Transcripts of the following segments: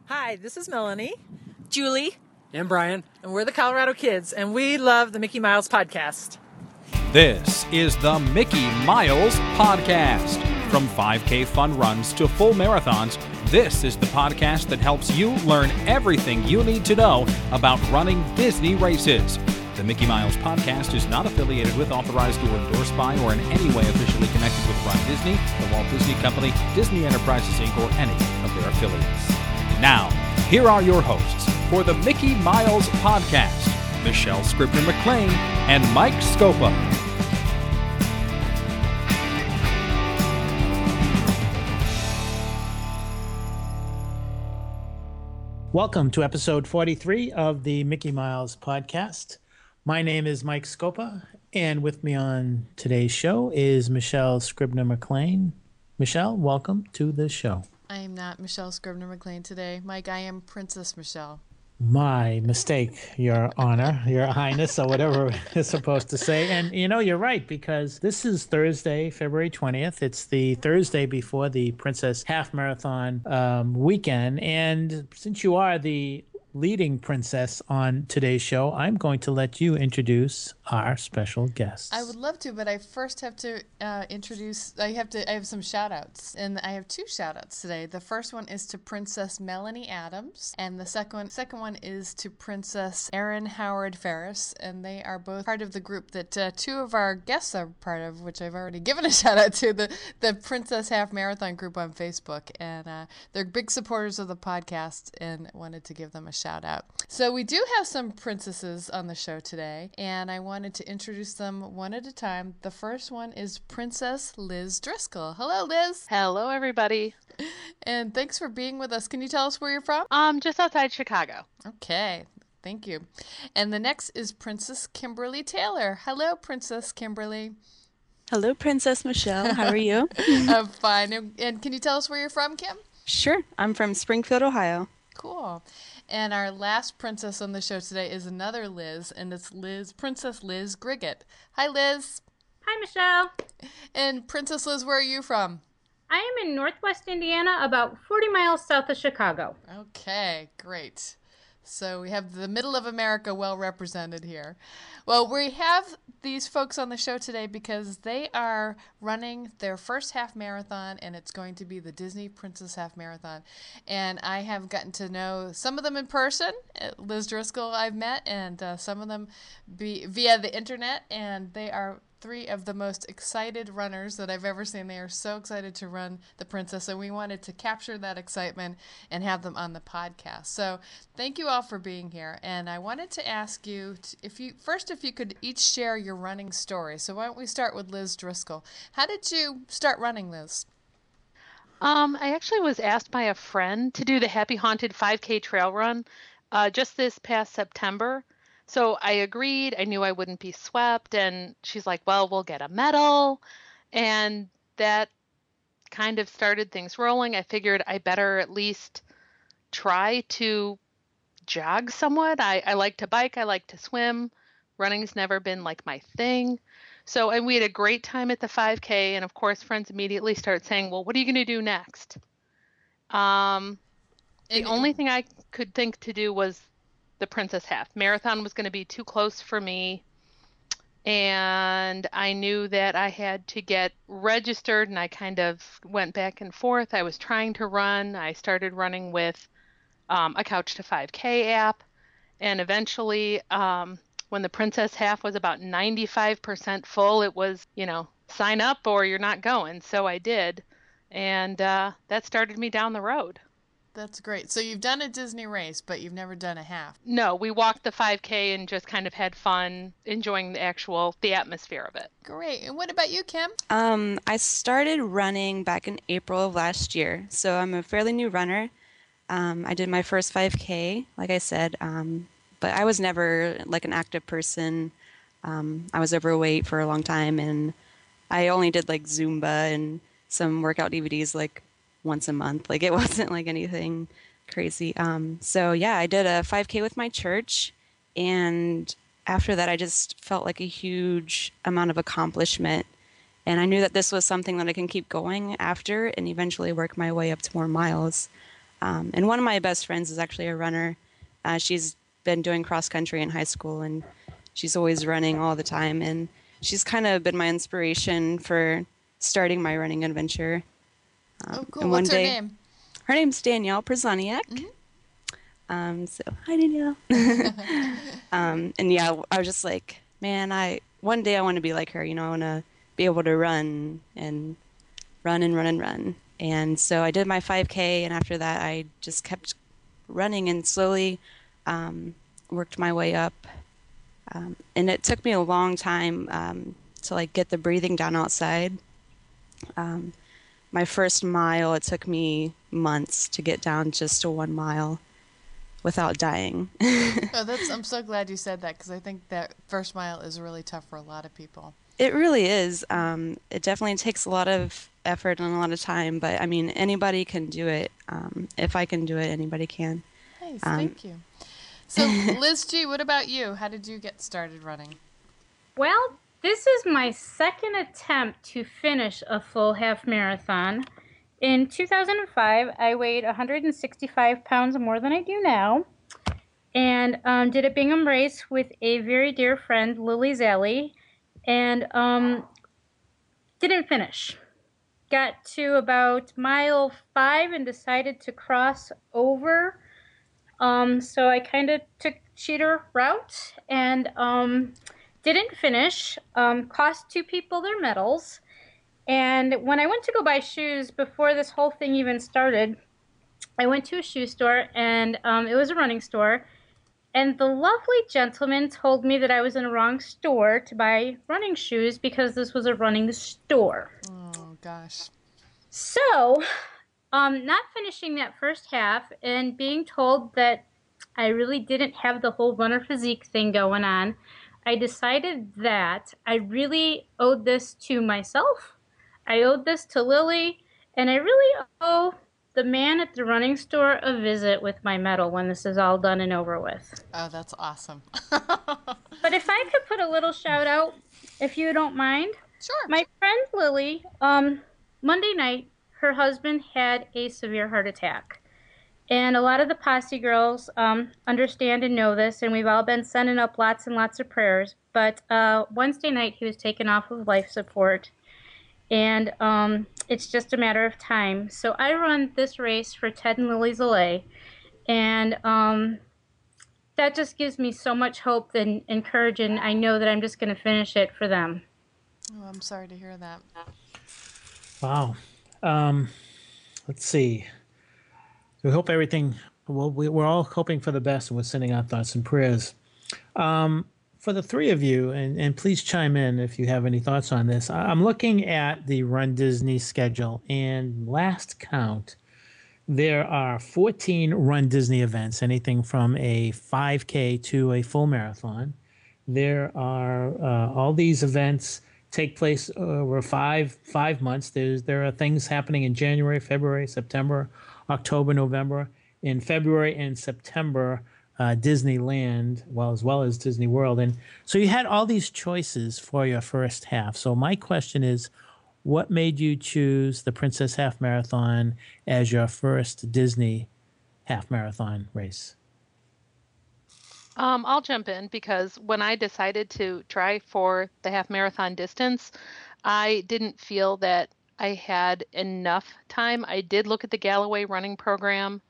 Hi, this is Melanie, Julie, and Brian. And we're the Colorado Kids, and we love the Mickey Miles Podcast. This is the Mickey Miles Podcast. From 5K fun runs to full marathons, this is the podcast that helps you learn everything you need to know about running Disney races. The Mickey Miles Podcast is not affiliated with, authorized, or endorsed by, or in any way officially connected with Run Disney, the Walt Disney Company, Disney Enterprises, Inc., or any of their affiliates. Now, here are your hosts for the Mickey Miles Podcast, Michelle Scribner-McLean and Mike Scopa. Welcome to episode 43 of the Mickey Miles Podcast. My name is Mike Scopa, and with me on today's show is Michelle Scribner-McLean. Michelle, welcome to the show. I am not Michelle Scribner-McLean today. Mike, I am Princess Michelle. My mistake, Your Honor, Your Highness, or whatever it's supposed to say. And you know, you're right, because this is Thursday, February 20th. It's the Thursday before the Princess Half Marathon weekend. And since you are the leading princess on today's show, I'm going to let you introduce our special guests. I would love to, but I first have to introduce. I have some shout outs, and I have two shout outs today. The first one is to Princess Melanie Adams, and the second one is to Princess Erin Howard Ferris, and they are both part of the group that two of our guests are part of, which I've already given a shout out to, the Princess Half Marathon group on Facebook, and they're big supporters of the podcast, and wanted to give them a shout out. So we do have some princesses on the show today, and I wanted to introduce them one at a time. The first one is Princess Liz Driscoll. Hello, Liz. Hello, everybody. And thanks for being with us. Can you tell us where you're from? Just outside Chicago. Okay. Thank you. And the next is Princess Kimberly Taylor. Hello, Princess Kimberly. Hello, Princess Michelle. How are you? I'm fine. And can you tell us where you're from, Kim? Sure. I'm from Springfield, Ohio. Cool. And our last princess on the show today is another Liz, and it's Princess Liz Griggett. Hi, Liz. Hi, Michelle. And Princess Liz, where are you from? I am in Northwest Indiana, about 40 miles south of Chicago. Okay, great. So we have the middle of America well represented here. Well, we have these folks on the show today because they are running their first half marathon, and it's going to be the Disney Princess Half Marathon. And I have gotten to know some of them in person. Liz Driscoll I've met, and some of them via the internet, and they are three of the most excited runners that I've ever seen. They are so excited to run the princess, and we wanted to capture that excitement and have them on the podcast. So thank you all for being here. And I wanted to ask you if you could each share your running story. So why don't we start with Liz Driscoll? How did you start running, Liz? I actually was asked by a friend to do the Happy Haunted 5K trail run just this past September. So I agreed. I knew I wouldn't be swept. And she's like, well, we'll get a medal. And that kind of started things rolling. I figured I better at least try to jog somewhat. I like to bike. I like to swim. Running's never been like my thing. So, and we had a great time at the 5K. And of course, friends immediately start saying, well, what are you going to do next? The only thing I could think to do was the Princess Half. Marathon was going to be too close for me. And I knew that I had to get registered, and I kind of went back and forth. I was trying to run. I started running with a Couch to 5K app. And eventually, when the Princess Half was about 95% full, it was, sign up or you're not going. So I did. And that started me down the road. That's great. So you've done a Disney race, but you've never done a half. No, we walked the 5K and just kind of had fun enjoying the atmosphere of it. Great. And what about you, Kim? I started running back in April of last year, so I'm a fairly new runner. I did my first 5K, like I said, but I was never like an active person. I was overweight for a long time, and I only did like Zumba and some workout DVDs like once a month. Like it wasn't like anything crazy. So yeah, I did a 5K with my church, and after that I just felt like a huge amount of accomplishment, and I knew that this was something that I can keep going after and eventually work my way up to more miles. And one of my best friends is actually a runner. She's been doing cross country in high school, and she's always running all the time. And she's kind of been my inspiration for starting my running adventure. Oh, cool. And What's one her day, name? Her name's Danielle Przaniak. So hi, Danielle. And yeah, I was just like, man, one day I want to be like her. I want to be able to run and run and run and run. And so I did my 5K, and after that, I just kept running and slowly worked my way up. And it took me a long time to like get the breathing down outside. My first mile, it took me months to get down just to 1 mile without dying. I'm so glad you said that, because I think that first mile is really tough for a lot of people. It really is. It definitely takes a lot of effort and a lot of time, but I mean, anybody can do it. If I can do it, anybody can. Nice, thank you. So, Liz G., what about you? How did you get started running? Well, this is my second attempt to finish a full half marathon. In 2005, I weighed 165 pounds more than I do now, and did a Bingham race with a very dear friend, Lily Zally, and didn't finish. Got to about mile 5 and decided to cross over. So I kind of took cheater route and didn't finish. Cost 2 people their medals. And when I went to go buy shoes before this whole thing even started, I went to a shoe store, and it was a running store. And the lovely gentleman told me that I was in the wrong store to buy running shoes because this was a running store. Oh, gosh. So, not finishing that first half and being told that I really didn't have the whole runner physique thing going on, I decided that I really owed this to myself. I owed this to Lily, and I really owe the man at the running store a visit with my medal when this is all done and over with. Oh, that's awesome. But if I could put a little shout out, if you don't mind. Sure. My friend Lily, Monday night, her husband had a severe heart attack. And a lot of the Posse girls understand and know this, and we've all been sending up lots and lots of prayers. But Wednesday night, he was taken off of life support. And it's just a matter of time. So I run this race for Ted and Lily Zalay, and that just gives me so much hope and encouragement. I know that I'm just going to finish it for them. Oh, I'm sorry to hear that. Wow. Let's see. We hope everything. Well, we're all hoping for the best, and we're sending out thoughts and prayers. For the three of you, and please chime in if you have any thoughts on this. I'm looking at the Run Disney schedule, and last count, there are 14 Run Disney events, anything from a 5K to a full marathon. There are all these events take place over five months. There are things happening in January, February, September, October, November. In February and September, Disneyland, as well as Disney World. And so you had all these choices for your first half. So my question is, what made you choose the Princess Half Marathon as your first Disney half marathon race? I'll jump in because when I decided to try for the half marathon distance, I didn't feel that I had enough time. I did look at the Galloway running program,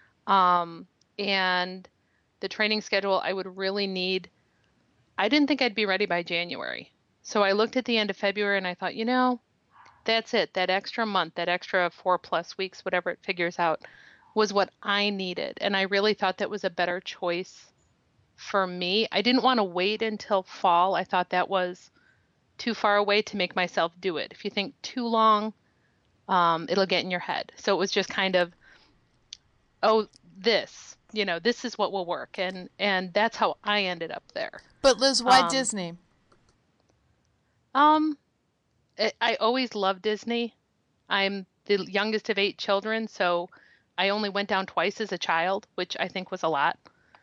and the training schedule I would really need. I didn't think I'd be ready by January. So I looked at the end of February and I thought, that's it. That extra month, that extra 4+ weeks, whatever it figures out, was what I needed. And I really thought that was a better choice for me. I didn't want to wait until fall. I thought that was too far away to make myself do it. If you think too long, it'll get in your head. So it was just kind of, this is what will work. And that's how I ended up there. But Liz, why Disney? I always loved Disney. I'm the youngest of 8 children, so I only went down twice as a child, which I think was a lot.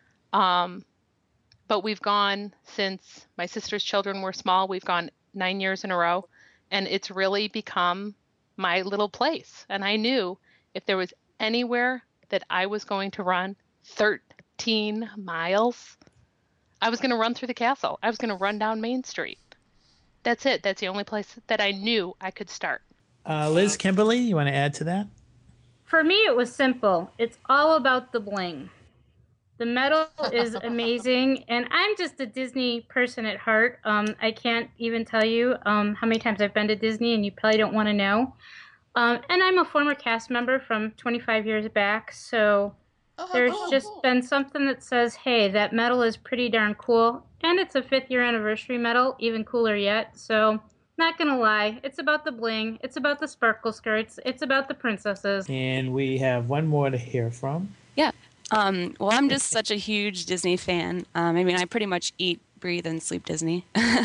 But we've gone since my sister's children were small. We've gone 9 years in a row, and it's really become my little place. And I knew if there was anywhere that I was going to run 13 miles, I was going to run through the castle. I was going to run down Main Street. That's it. That's the only place that I knew I could start. Liz, Kimberly, you want to add to that? For me, it was simple. It's all about the bling. The medal is amazing, and I'm just a Disney person at heart. I can't even tell you how many times I've been to Disney, and you probably don't want to know. And I'm a former cast member from 25 years back, so there's been something that says, hey, that medal is pretty darn cool, and it's a 5th year anniversary medal, even cooler yet. So, not gonna lie, it's about the bling, it's about the sparkle skirts, it's about the princesses. And we have one more to hear from. Yeah. Well, I'm just such a huge Disney fan. I mean, I pretty much eat, breathe, and sleep Disney.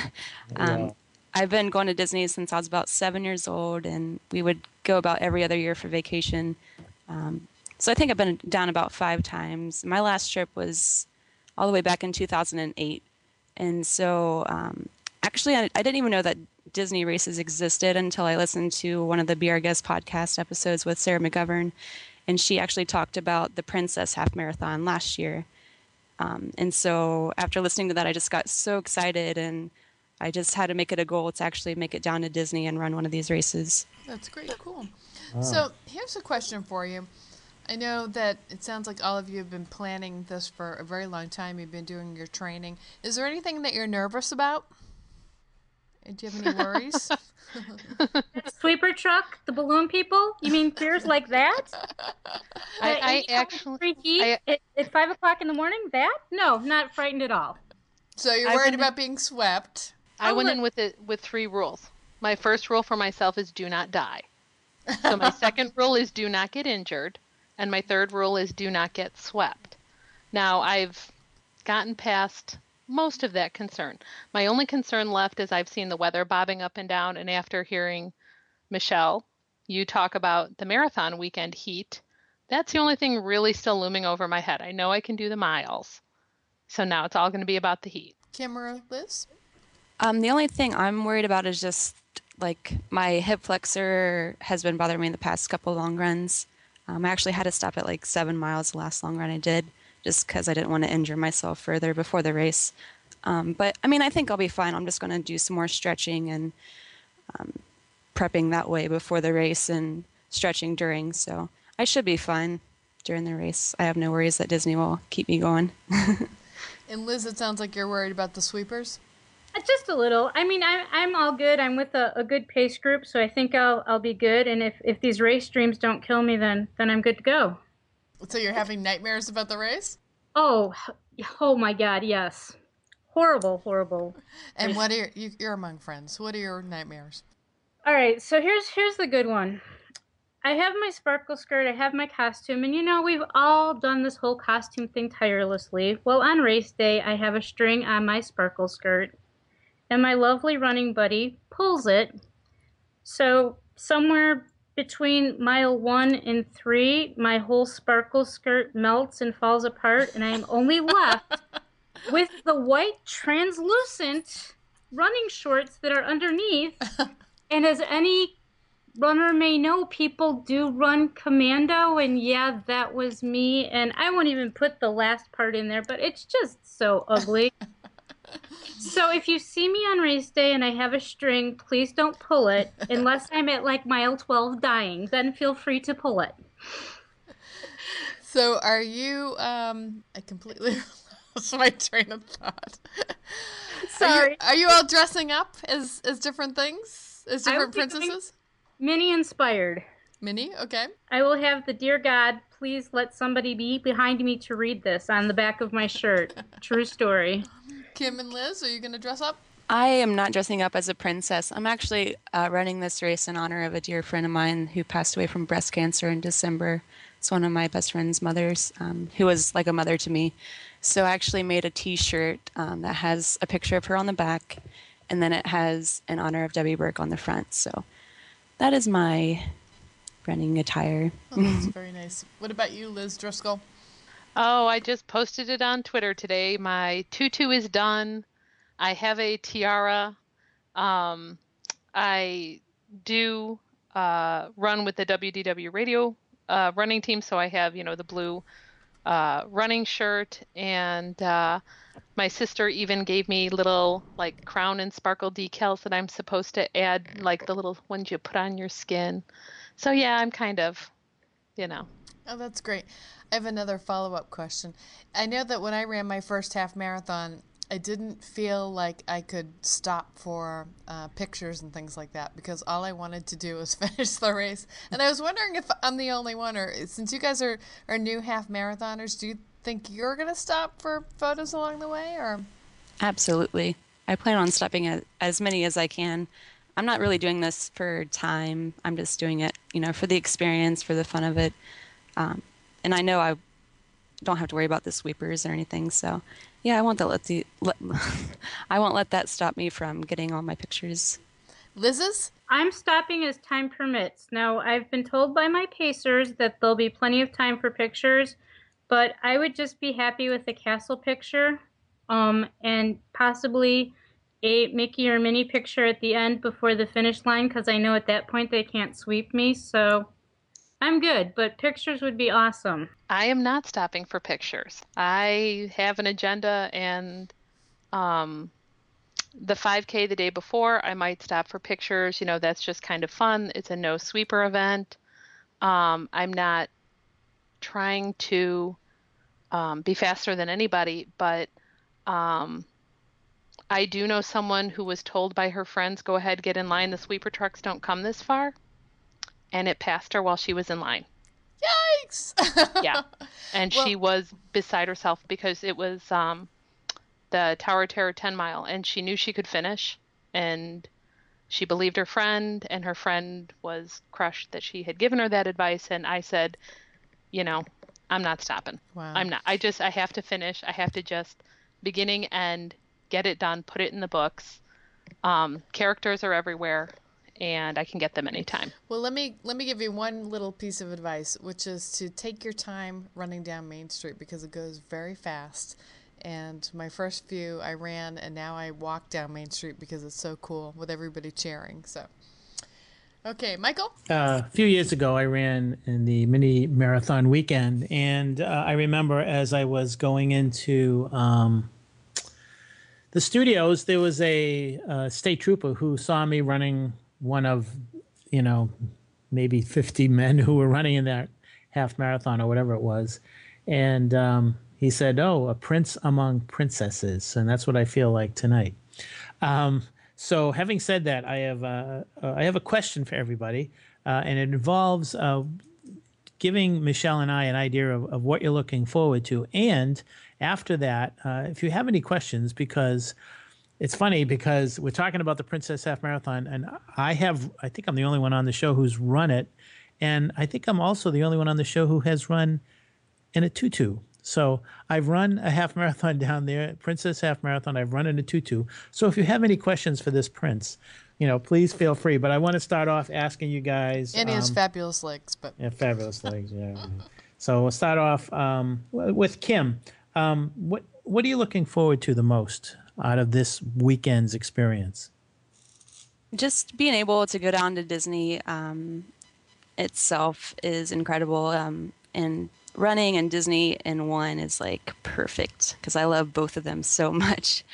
I've been going to Disney since I was about 7 years old, and we would go about every other year for vacation. So I think I've been down about 5 times. My last trip was all the way back in 2008. And so actually, I didn't even know that Disney races existed until I listened to one of the Be Our Guest podcast episodes with Sarah McGovern. And she actually talked about the Princess Half Marathon last year. And so after listening to that, I just got so excited, and I just had to make it a goal to actually make it down to Disney and run one of these races. That's great. Cool. So here's a question for you. I know that it sounds like all of you have been planning this for a very long time. You've been doing your training. Is there anything that you're nervous about? Do you have any worries? Sweeper truck, the balloon people? You mean fears like that? I actually... At 5 o'clock in the morning? That? No, not frightened at all. So you're worried about being swept? I went in with 3 rules. My first rule for myself is do not die. So my second rule is do not get injured. And my third rule is do not get swept. Now, I've gotten past most of that concern. My only concern left is I've seen the weather bobbing up and down, and after hearing Michelle, you talk about the marathon weekend heat, that's the only thing really still looming over my head. I know I can do the miles, so now it's all going to be about the heat. Kim or Liz? The only thing I'm worried about is just like my hip flexor has been bothering me in the past couple long runs. I actually had to stop at like 7 miles the last long run I did, just because I didn't want to injure myself further before the race. But, I mean, I think I'll be fine. I'm just going to do some more stretching and prepping that way before the race and stretching during. So I should be fine during the race. I have no worries that Disney will keep me going. And Liz, it sounds like you're worried about the sweepers? Just a little. I mean, I'm all good. I'm with a good pace group, so I think I'll be good. And if these race dreams don't kill me, then I'm good to go. So you're having nightmares about the race? Oh my God, yes. Horrible. And what are you're among friends? What are your nightmares? All right, so here's the good one. I have my sparkle skirt, I have my costume, and we've all done this whole costume thing tirelessly. Well, on race day, I have a string on my sparkle skirt, and my lovely running buddy pulls it. So somewhere between mile 1 and 3, my whole sparkle skirt melts and falls apart, and I am only left with the white translucent running shorts that are underneath. And as any runner may know, people do run commando, and yeah, that was me. And I won't even put the last part in there, but it's just so ugly. So if you see me on race day and I have a string, please don't pull it unless I'm at like mile 12 dying. Then feel free to pull it. So are you, I completely lost my train of thought. Sorry. Are you all dressing up as different things? As different princesses? Minnie inspired. Minnie? Okay. I will have the Dear God, please let somebody be behind me to read this on the back of my shirt. True story. Kim and Liz, are you going to dress up? I am not dressing up as a princess. I'm actually running this race in honor of a dear friend of mine who passed away from breast cancer in December. It's one of my best friend's mothers, who was like a mother to me. So I actually made a T-shirt that has a picture of her on the back, and then it has in honor of Debbie Burke on the front. So that is my running attire. Oh, that's very nice. What about you, Liz Driscoll? Oh, I just posted it on Twitter today. My tutu is done. I have a tiara. I do run with the WDW radio running team, so I have, the blue running shirt, and my sister even gave me little like crown and sparkle decals that I'm supposed to add, like the little ones you put on your skin. So yeah, I'm kind of, Oh, that's great. I have another follow-up question. I know that when I ran my first half marathon, I didn't feel like I could stop for pictures and things like that because all I wanted to do was finish the race. And I was wondering if I'm the only one, or since you guys are new half marathoners, do you think you're going to stop for photos along the way? Or Absolutely. I plan on stopping at as many as I can. I'm not really doing this for time. I'm just doing it, for the experience, for the fun of it. And I know I don't have to worry about the sweepers or anything. So, yeah, I won't I won't let that stop me from getting all my pictures. Liz's? I'm stopping as time permits. Now, I've been told by my pacers that there'll be plenty of time for pictures, but I would just be happy with a castle picture, and possibly a Mickey or Minnie picture at the end before the finish line, because I know at that point they can't sweep me, so I'm good, but pictures would be awesome. I am not stopping for pictures. I have an agenda, and the 5K the day before, I might stop for pictures. That's just kind of fun. It's a no sweeper event. I'm not trying to be faster than anybody, but I do know someone who was told by her friends, go ahead, get in line. The sweeper trucks don't come this far. And it passed her while she was in line. Yikes! Yeah. And she was beside herself because it was the Tower of Terror 10 mile, and she knew she could finish, and she believed her friend, and her friend was crushed that she had given her that advice, and I said, I'm not stopping. Wow. I'm not. I have to finish. I have to just beginning, end, get it done, put it in the books. Characters are everywhere, and I can get them anytime. Well, let me give you one little piece of advice, which is to take your time running down Main Street because it goes very fast. And my first few I ran, and now I walk down Main Street because it's so cool with everybody cheering. So, okay, Michael? A few years ago, I ran in the mini marathon weekend, and I remember as I was going into the studios, there was a state trooper who saw me running one of, maybe 50 men who were running in that half marathon or whatever it was. And he said, "Oh, a prince among princesses." And that's what I feel like tonight. So having said that, I have a question for everybody, and it involves giving Michelle and I an idea of what you're looking forward to. And after that, if you have any questions, because it's funny because we're talking about the Princess Half Marathon, and I think I'm the only one on the show who's run it, and I think I'm also the only one on the show who has run in a tutu. So I've run a half marathon down there, Princess Half Marathon. I've run in a tutu. So if you have any questions for this prince, please feel free. But I want to start off asking you guys. And he has fabulous legs, but yeah, fabulous legs. Yeah. So we'll start off with Kim. What are you looking forward to the most out of this weekend's experience? Just being able to go down to Disney itself is incredible. And running and Disney in one is like perfect because I love both of them so much.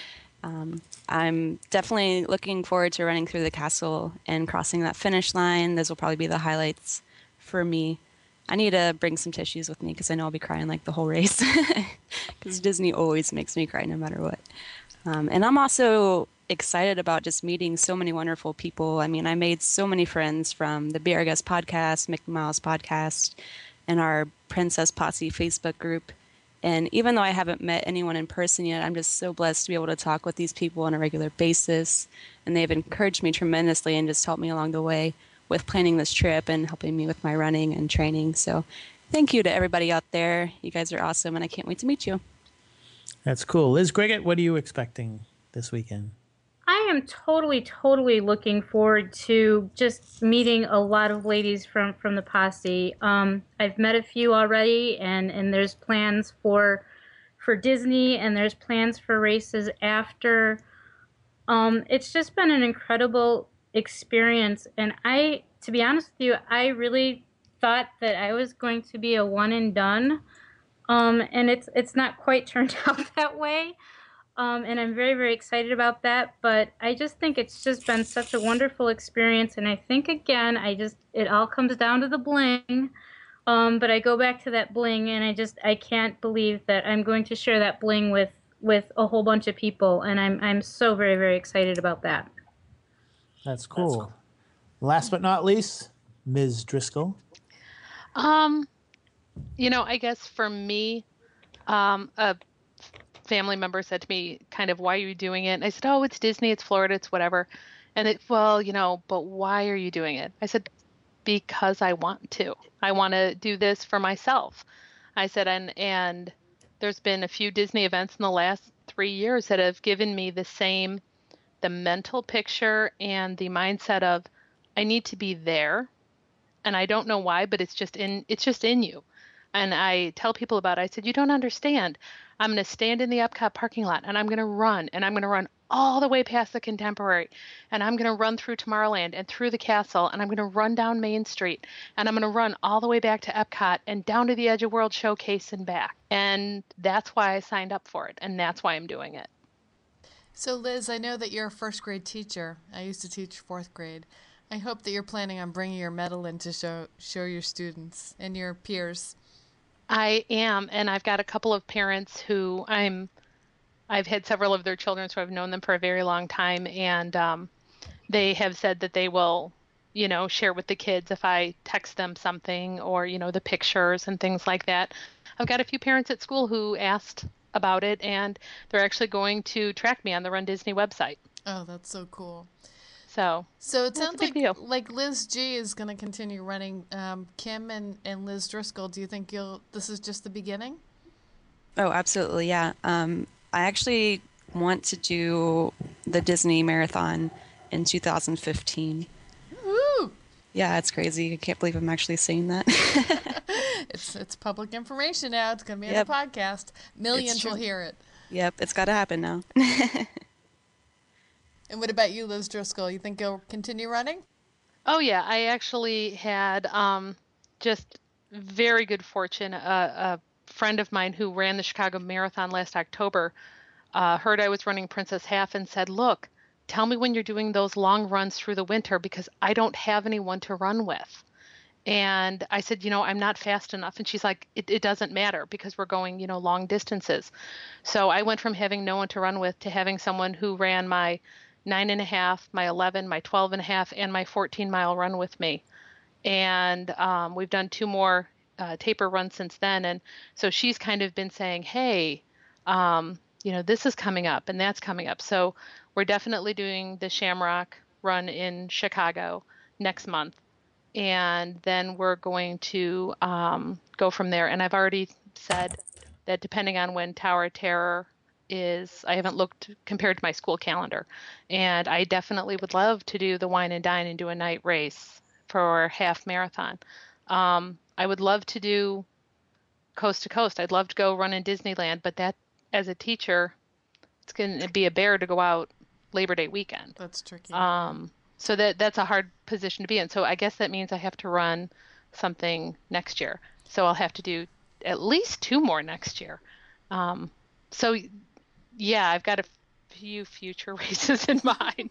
I'm definitely looking forward to running through the castle and crossing that finish line. Those will probably be the highlights for me. I need to bring some tissues with me because I know I'll be crying like the whole race because Disney always makes me cry no matter what. And I'm also excited about just meeting so many wonderful people. I mean, I made so many friends from the Be Our Guest podcast, Mickey Mouse podcast, and our Princess Posse Facebook group. And even though I haven't met anyone in person yet, I'm just so blessed to be able to talk with these people on a regular basis. And they've encouraged me tremendously and just helped me along the way with planning this trip and helping me with my running and training. So thank you to everybody out there. You guys are awesome, and I can't wait to meet you. That's cool. Liz Griggett, what are you expecting this weekend? I am totally looking forward to just meeting a lot of ladies from the posse. I've met a few already, and there's plans for Disney, and there's plans for races after. It's just been an incredible experience, and to be honest with you, I really thought that I was going to be a one and done, and it's not quite turned out that way. And I'm very, very excited about that. But I just think it's just been such a wonderful experience. And I think, again, it all comes down to the bling. But I go back to that bling, and I can't believe that I'm going to share that bling with a whole bunch of people. And I'm so very, very excited about that. That's cool. Last but not least, Ms. Driscoll. I guess for me, a family member said to me, kind of, why are you doing it? And I said, oh, it's Disney, it's Florida, it's whatever. And but why are you doing it? I said, because I want to. I want to do this for myself. I said, and there's been a few Disney events in the last 3 years that have given me the mental picture and the mindset of, I need to be there. And I don't know why, but it's just in you. And I tell people about it. I said, you don't understand. I'm going to stand in the Epcot parking lot, and I'm going to run, and I'm going to run all the way past the Contemporary, and I'm going to run through Tomorrowland and through the castle, and I'm going to run down Main Street, and I'm going to run all the way back to Epcot and down to the Edge of World Showcase and back. And that's why I signed up for it, and that's why I'm doing it. So Liz, I know that you're a first grade teacher. I used to teach fourth grade. I hope that you're planning on bringing your medal in to show your students and your peers. I am, and I've got a couple of parents who I've had several of their children, so I've known them for a very long time, and they have said that they will, share with the kids if I text them something or, the pictures and things like that. I've got a few parents at school who asked about it, and they're actually going to track me on the Run Disney website. Oh, that's so cool. So it sounds like Liz G is going to continue running. Kim and Liz Driscoll, do you think this is just the beginning? Oh, absolutely, yeah. I actually want to do the Disney Marathon in 2015. Woo! Yeah, it's crazy. I can't believe I'm actually saying that. It's public information now. It's going to be on the podcast. Millions will hear it. Yep, it's got to happen now. And what about you, Liz Driscoll? You think you'll continue running? Oh, yeah. I actually had just very good fortune. A friend of mine who ran the Chicago Marathon last October heard I was running Princess Half and said, look, tell me when you're doing those long runs through the winter because I don't have anyone to run with. And I said, I'm not fast enough. And she's like, it doesn't matter because we're going, long distances. So I went from having no one to run with to having someone who ran my 9.5, my 11, my 12.5, and my 14-mile run with me. And we've done 2 more taper runs since then. And so she's kind of been saying, hey, this is coming up and that's coming up. So we're definitely doing the Shamrock run in Chicago next month. And then we're going to go from there. And I've already said that depending on when Tower of Terror is, I haven't looked compared to my school calendar, and I definitely would love to do the Wine and Dine and do a night race for half marathon. I would love to do coast to coast. I'd love to go run in Disneyland, but that, as a teacher, it's going to be a bear to go out Labor Day weekend. That's tricky. So that's a hard position to be in. So I guess that means I have to run something next year. So I'll have to do at least 2 more next year. So yeah, I've got a few future races in mind.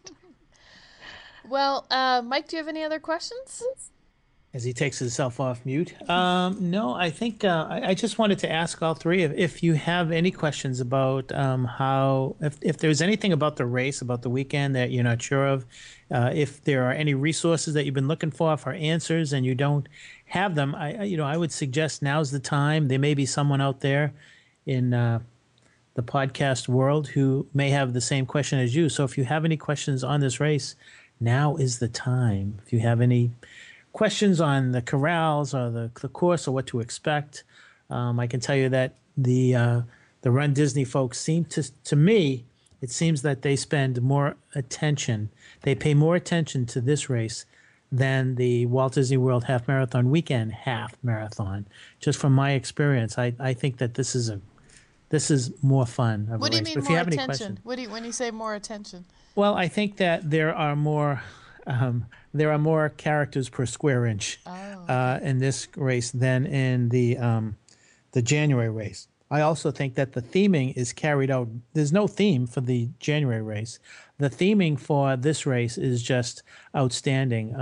Well, Mike, do you have any other questions? As he takes himself off mute. No, I think I just wanted to ask all three if you have any questions about if there's anything about the race, about the weekend that you're not sure of, if there are any resources that you've been looking for answers and you don't have them, I would suggest now's the time. There may be someone out there in the podcast world who may have the same question as you. So if you have any questions on this race, now is the time. If you have any questions on the corrals or the course or what to expect, I can tell you that the Run Disney folks seem to me, it seems that they spend more attention. They pay more attention to this race than the Walt Disney World Half Marathon Weekend Half Marathon. Just from my experience, I think that this is more fun. What do you mean more attention? When you say more attention? Well, I think that there are more there are more characters per square inch in this race than in the January race. I also think that the theming is carried out. There's no theme for the January race. The theming for this race is just outstanding.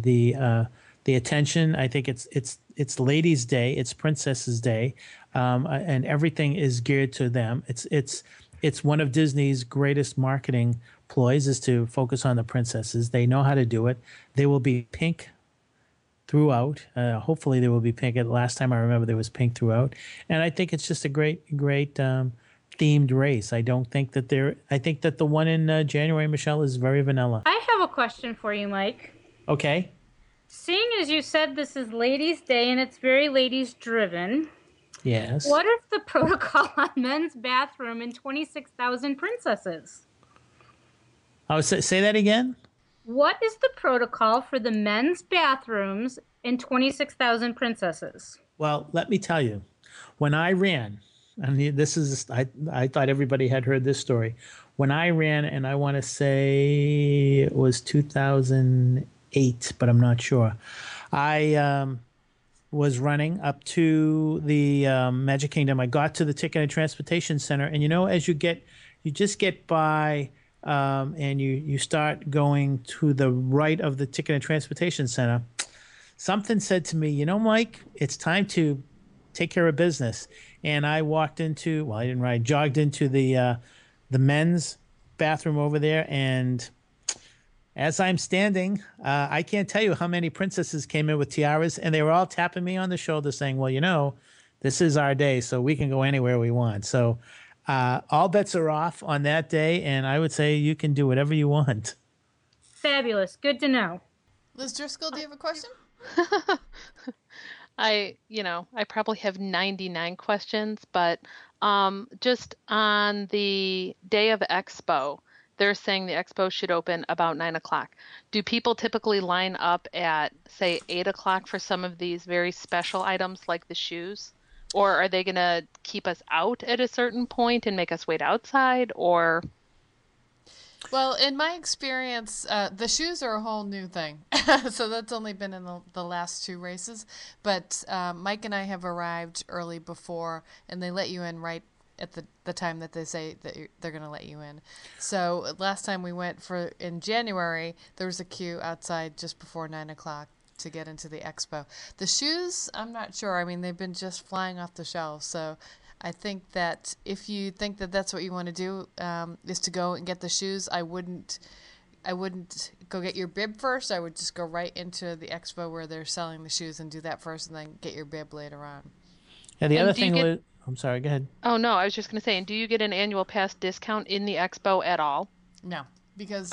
The attention, I think it's Ladies' Day, it's Princesses' Day, and everything is geared to them. It's one of Disney's greatest marketing ploys is to focus on the princesses. They know how to do it. They will be pink throughout. Hopefully, there will be pink. Last time I remember, there was pink throughout, and I think it's just a great themed race. I think that the one in January, Michelle, is very vanilla. I have a question for you, Mike. Okay. Seeing as you said this is Ladies' Day and it's very ladies driven. Yes. What is the protocol on men's bathroom in 26,000 Princesses? Oh, say that again? What is the protocol for the men's bathrooms in 26,000 Princesses? Well, let me tell you, when I ran, and this is, I thought everybody had heard this story. When I ran, and I want to say it was 2008, but I'm not sure. I was running up to the Magic Kingdom. I got to the Ticket and Transportation Center, and as you just get by, and you start going to the right of the Ticket and Transportation Center, something said to me, Mike, it's time to take care of business. And I walked into, well, I didn't ride, jogged into the men's bathroom over there. And as I'm standing, I can't tell you how many princesses came in with tiaras, and they were all tapping me on the shoulder saying, well, this is our day, so we can go anywhere we want. So all bets are off on that day, and I would say you can do whatever you want. Fabulous. Good to know. Liz Driscoll, do you have a question? I probably have 99 questions, but just on the day of Expo, they're saying the Expo should open about 9 o'clock. Do people typically line up at, say, 8 o'clock for some of these very special items like the shoes? Or are they going to keep us out at a certain point and make us wait outside? Or... Well, in my experience, the shoes are a whole new thing. So that's only been in the last two races. But Mike and I have arrived early before, and they let you in right at the time that they say that they're going to let you in. So last time we went in January, there was a queue outside just before 9 o'clock to get into the Expo. The shoes, I'm not sure. I mean, they've been just flying off the shelves. So I think that if you think that that's what you want to do, is to go and get the shoes, I wouldn't go get your bib first. I would just go right into the Expo where they're selling the shoes and do that first, and then get your bib later on. Yeah, the other thing was, I'm sorry, go ahead. Oh, no, I was just going to say, and do you get an annual pass discount in the Expo at all? No, because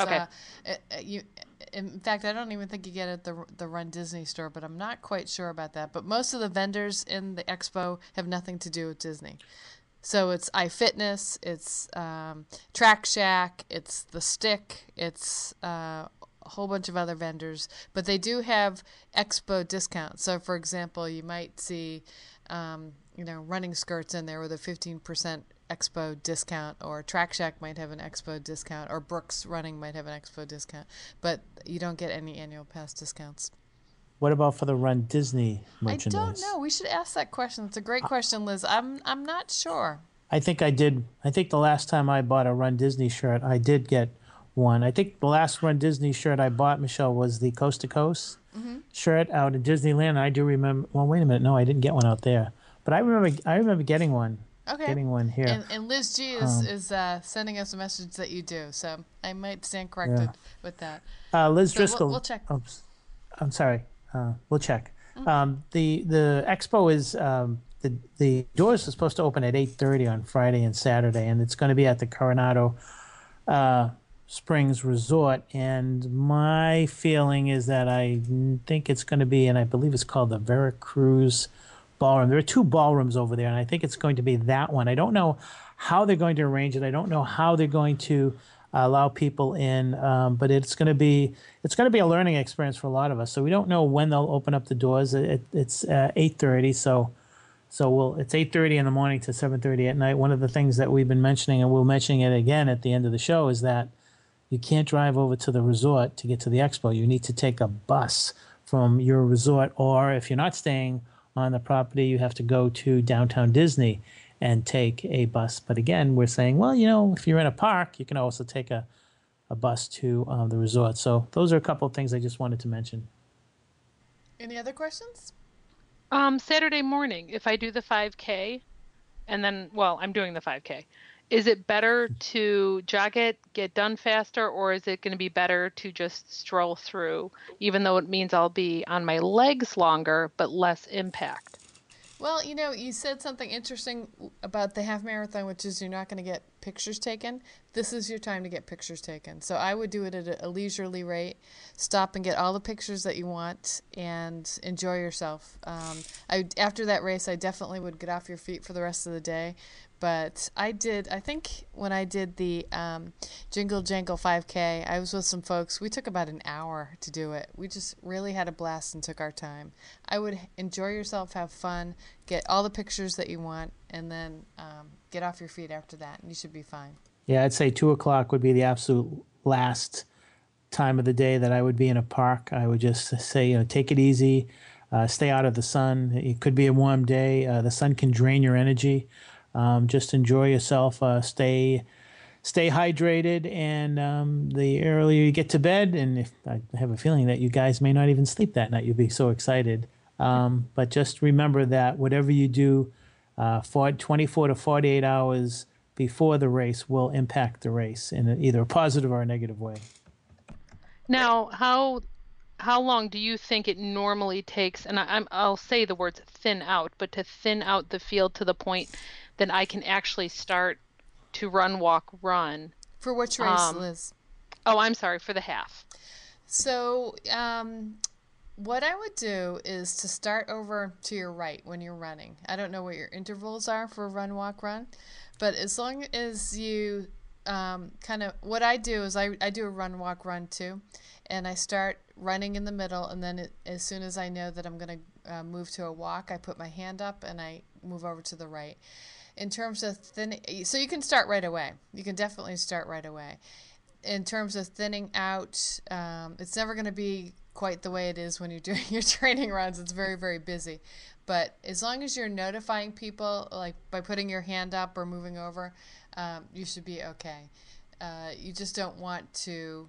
in fact, I don't even think you get it at the Run Disney store, but I'm not quite sure about that. But most of the vendors in the Expo have nothing to do with Disney. So it's iFitness, it's Track Shack, it's The Stick, it's a whole bunch of other vendors. But they do have Expo discounts. So, for example, you might see running skirts in there with a 15% Expo discount, or Track Shack might have an Expo discount, or Brooks Running might have an Expo discount, but you don't get any annual pass discounts. What about for the Run Disney merchandise? I don't know. We should ask that question. It's a great question, Liz. I'm not sure. I think I did. I think the last time I bought a Run Disney shirt, I did get one. I think the last Run Disney shirt I bought, Michelle, was the Coast to Coast shirt out at Disneyland. I do remember. Well, wait a minute. No, I didn't get one out there, but I remember getting one. Okay. Getting one here. And Liz G is sending us a message that you do, so I might stand corrected with that. Liz so Driscoll. We'll check. Oh, I'm sorry. We'll check. The Expo is the doors are supposed to open at 8:30 on Friday and Saturday, and it's going to be at the Coronado Springs Resort. And my feeling is that I think it's going to be, and I believe it's called the Veracruz Ballroom. There are two ballrooms over there, and I think it's going to be that one. I don't know how they're going to arrange it. I don't know how they're going to allow people in, but it's going to be a learning experience for a lot of us. So we don't know when they'll open up the doors. It's 8:30, so it's 8:30 in the morning to 7:30 at night. One of the things that we've been mentioning, and we'll mention it again at the end of the show, is that you can't drive over to the resort to get to the expo. You need to take a bus from your resort, or if you're not staying on the property, you have to go to downtown Disney and take a bus. But again, we're saying, well, if you're in a park, you can also take a bus to the resort. So those are a couple of things I just wanted to mention. Any other questions? Saturday morning, if I do the 5K, and then, I'm doing the 5K, is it better to jog it, get done faster, or is it going to be better to just stroll through, even though it means I'll be on my legs longer, but less impact? Well, you said something interesting about the half marathon, which is you're not going to get pictures taken. This is your time to get pictures taken. So I would do it at a leisurely rate. Stop and get all the pictures that you want and enjoy yourself. After that race, I definitely would get off your feet for the rest of the day. But I think when I did the Jingle Jangle 5K, I was with some folks. We took about an hour to do it. We just really had a blast and took our time. I would enjoy yourself, have fun, get all the pictures that you want, and then get off your feet after that, and you should be fine. Yeah, I'd say 2 o'clock would be the absolute last time of the day that I would be in a park. I would just say, take it easy, stay out of the sun. It could be a warm day. The sun can drain your energy. Just enjoy yourself, stay hydrated, and the earlier you get to bed, and if I have a feeling that you guys may not even sleep that night, you'll be so excited. But just remember that whatever you do, 24 to 48 hours before the race will impact the race in either a positive or a negative way. Now, how long do you think it normally takes, and I'll say the words thin out, but to thin out the field to the point that I can actually start to run, walk, run? For which race, Liz? Oh, I'm sorry, for the half. So what I would do is to start over to your right when you're running. I don't know what your intervals are for run, walk, run, but as long as you what I do is I do a run, walk, run too, and I start running in the middle, and then as soon as I know that I'm going to move to a walk, I put my hand up and I move over to the right. In terms of thinning, so you can start right away. You can definitely start right away. In terms of thinning out, it's never going to be quite the way it is when you're doing your training runs. It's very, very busy. But as long as you're notifying people, like by putting your hand up or moving over, you should be okay. You just don't want to,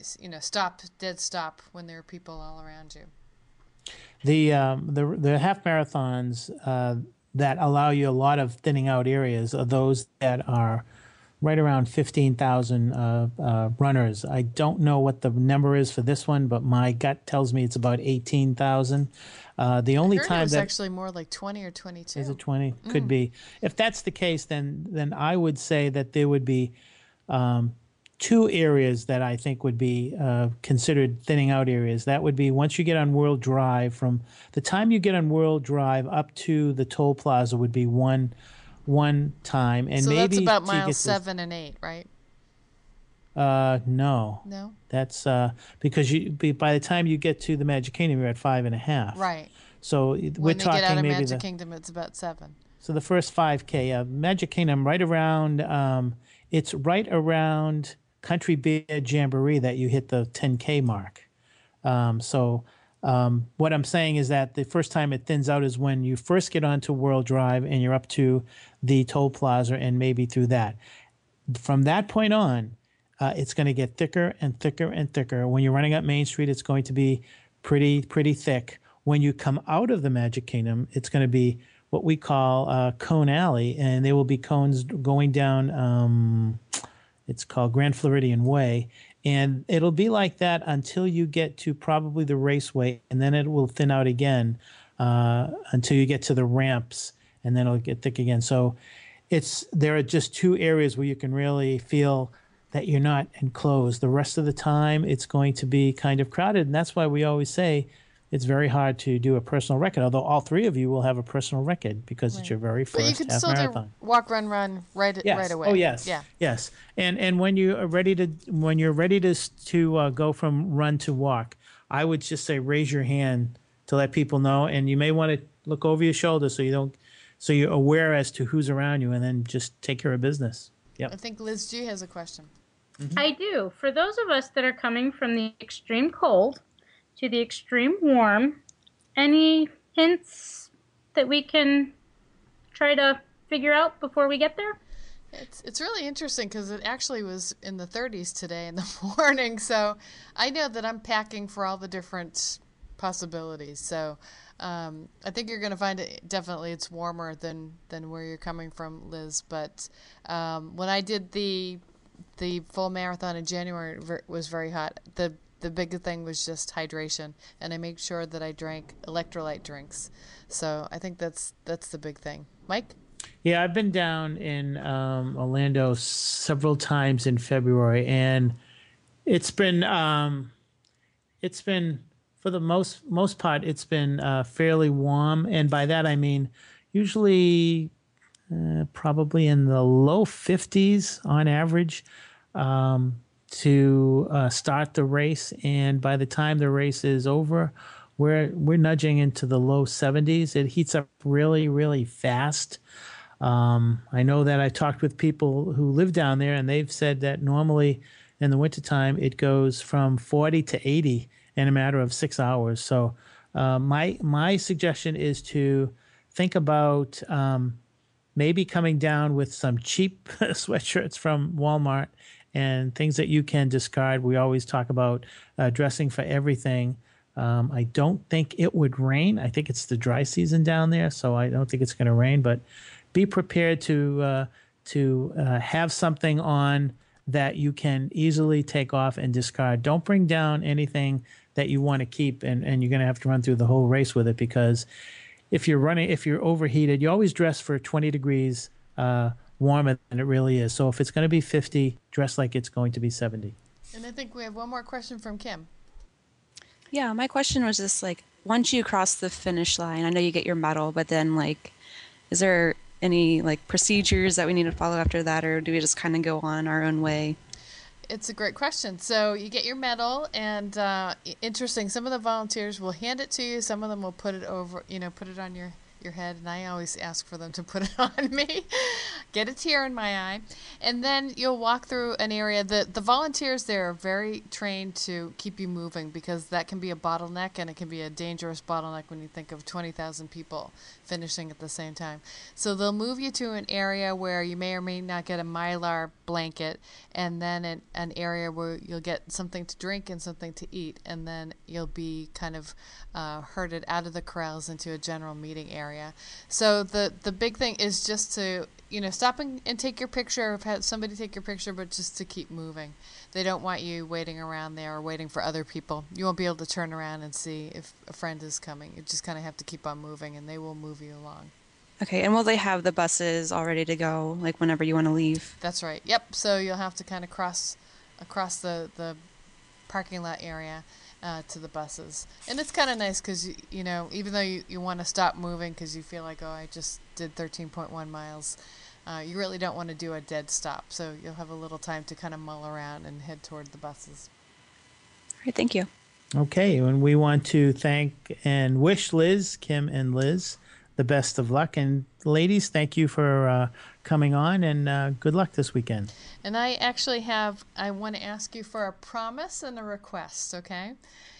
dead stop when there are people all around you. The half marathons that allow you a lot of thinning out areas are those that are right around 15,000 runners. I don't know what the number is for this one, but my gut tells me it's about 18,000. The only time it was that actually more like 20 or 22. Is it 20? Could be. If that's the case, then I would say that there would be two areas that I think would be considered thinning out areas. That would be once you get on World Drive, from the time you get on World Drive up to the toll plaza would be one time, and so maybe that's about miles 7 and 8, right? No. No. That's because by the time you get to the Magic Kingdom, you're at 5.5. Right. So when we're they talking get out of maybe Magic Kingdom, it's about 7. So the first 5K, Magic Kingdom, right around, it's right around Country Bear Jamboree that you hit the 10K mark. What I'm saying is that the first time it thins out is when you first get onto World Drive and you're up to the toll plaza and maybe through that. From that point on, it's going to get thicker and thicker and thicker. When you're running up Main Street, it's going to be pretty thick. When you come out of the Magic Kingdom, it's going to be what we call Cone Alley, and there will be cones going down, it's called Grand Floridian Way, and it'll be like that until you get to probably the Raceway, and then it will thin out again until you get to the ramps, and then it'll get thick again. So there are just two areas where you can really feel that you're not enclosed. The rest of the time, it's going to be kind of crowded, and that's why we always say it's very hard to do a personal record, although all three of you will have a personal record because it's your very first half marathon. But you can still do walk, run right away. Oh, yes. Yeah. Yes. And when you're ready to go from run to walk, I would just say raise your hand to let people know, and you may want to look over your shoulder so you're aware as to who's around you, and then just take care of business. Yep. I think Liz G has a question. I do. For those of us that are coming from the extreme cold to the extreme warm, any hints that we can try to figure out before we get there? It's really interesting because it actually was in the 30s today in the morning. So I know that I'm packing for all the different possibilities. So I think you're going to find it definitely it's warmer than where you're coming from, Liz. But when I did the full marathon in January, it was very hot. The big thing was just hydration, and I made sure that I drank electrolyte drinks. So I think that's the big thing. Mike? Yeah, I've been down in Orlando several times in February, and it's been for the most part it's been fairly warm, and by that I mean usually probably in the low 50s on average to start the race, and by the time the race is over, we're nudging into the low 70s. It heats up really, really fast. I know that I talked with people who live down there, and they've said that normally in the wintertime it goes from 40 to 80 in a matter of 6 hours. So my suggestion is to think about maybe coming down with some cheap sweatshirts from Walmart and things that you can discard. We always talk about dressing for everything. I don't think it would rain. I think it's the dry season down there, so I don't think it's going to rain. But be prepared to have something on that you can easily take off and discard. Don't bring down anything that you want to keep, and you're going to have to run through the whole race with it, because if you're overheated, you always dress for 20 degrees warmer than it really is. So if it's going to be 50, dress like it's going to be 70. And I think we have one more question from Kim. Yeah, my question was just like, once you cross the finish line, I know you get your medal, but then like, is there any like procedures that we need to follow after that, or do we just kind of go on our own way? It's a great question. So you get your medal, and interesting, some of the volunteers will hand it to you. Some of them will put it over, put it on your head, and I always ask for them to put it on me. Get a tear in my eye. And then you'll walk through an area. The volunteers there are very trained to keep you moving, because that can be a bottleneck, and it can be a dangerous bottleneck when you think of 20,000 people finishing at the same time. So they'll move you to an area where you may or may not get a Mylar blanket, and then an area where you'll get something to drink and something to eat, and then you'll be kind of herded out of the corrals into a general meeting area. So the big thing is just to stop and take your picture, or have somebody take your picture, but just to keep moving. They don't want you waiting around there or waiting for other people. You won't be able to turn around and see if a friend is coming. You just kind of have to keep on moving, and they will move you along. Okay, and will they have the buses all ready to go, like whenever you want to leave? That's right. Yep. So you'll have to kind of cross across the parking lot area to the buses. And it's kind of nice because, even though you want to stop moving because you feel like, oh, I just did 13.1 miles, you really don't want to do a dead stop. So you'll have a little time to kind of mull around and head toward the buses. All right, thank you. Okay, and we want to thank and wish Kim and Liz the best of luck. And ladies, thank you for coming on, and good luck this weekend. And I actually I want to ask you for a promise and a request, okay?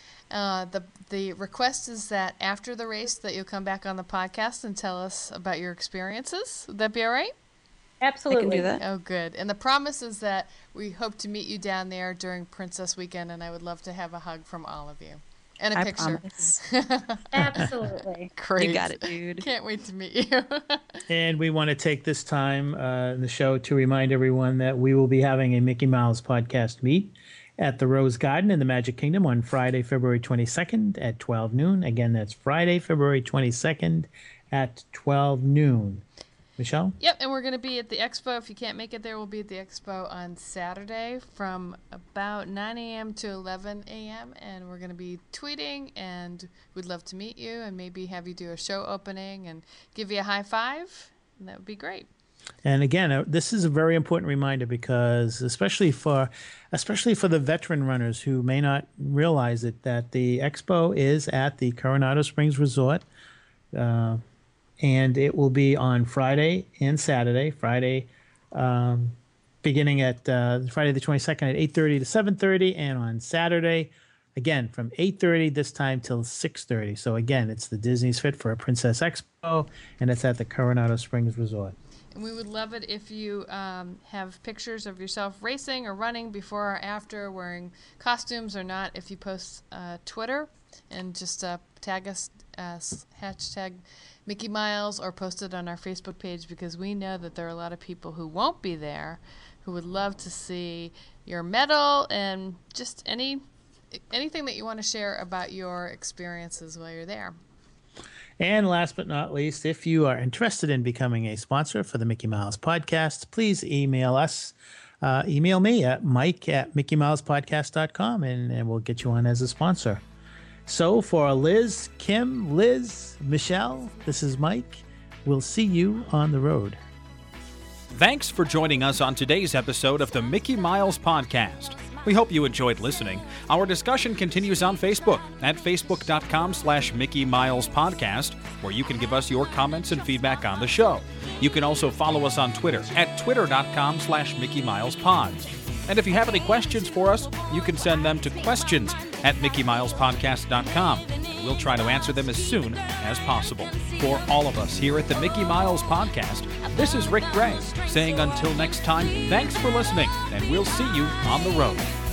The request is that after the race that you'll come back on the podcast and tell us about your experiences. Would that be all right? Absolutely. I can do that. Oh, good. And the promise is that we hope to meet you down there during Princess Weekend, and I would love to have a hug from all of you. And a picture. Promise. Absolutely. Great. You got it, dude. Can't wait to meet you. And we want to take this time in the show to remind everyone that we will be having a Mickey Mouse podcast meet at the Rose Garden in the Magic Kingdom on Friday, February 22nd at 12 noon. Again, that's Friday, February 22nd at 12 noon. Michelle? Yep, and we're going to be at the expo. If you can't make it there, we'll be at the expo on Saturday from about 9 a.m. to 11 a.m. And we're going to be tweeting, and we'd love to meet you and maybe have you do a show opening and give you a high five. And that would be great. And again, this is a very important reminder, because especially for the veteran runners who may not realize it, that the expo is at the Coronado Springs Resort. And it will be on Friday and Saturday. Friday beginning at Friday the 22nd at 8:30 to 7:30, and on Saturday, again, from 8:30 this time till 6:30. So again, it's the Disney's Fit for a Princess Expo, and it's at the Coronado Springs Resort. And we would love it if you have pictures of yourself racing or running before or after, wearing costumes or not. If you post Twitter and just tag us, hashtag Mickey Miles, or post it on our Facebook page, because we know that there are a lot of people who won't be there who would love to see your medal and just anything that you want to share about your experiences while you're there. And last but not least, if you are interested in becoming a sponsor for the Mickey Mouse Podcast, please email us. Email me at mike@mickeymousespodcast.com, and we'll get you on as a sponsor. So for Liz, Kim, Liz, Michelle, this is Mike. We'll see you on the road. Thanks for joining us on today's episode of the Mickey Miles Podcast. We hope you enjoyed listening. Our discussion continues on Facebook at facebook.com/Mickey Miles Podcast, where you can give us your comments and feedback on the show. You can also follow us on Twitter at twitter.com/Mickey Miles Pod. And if you have any questions for us, you can send them to questions@MickeyMilesPodcast.com. We'll try to answer them as soon as possible. For all of us here at the Mickey Miles Podcast, this is Rick Gray saying until next time, thanks for listening, and we'll see you on the road.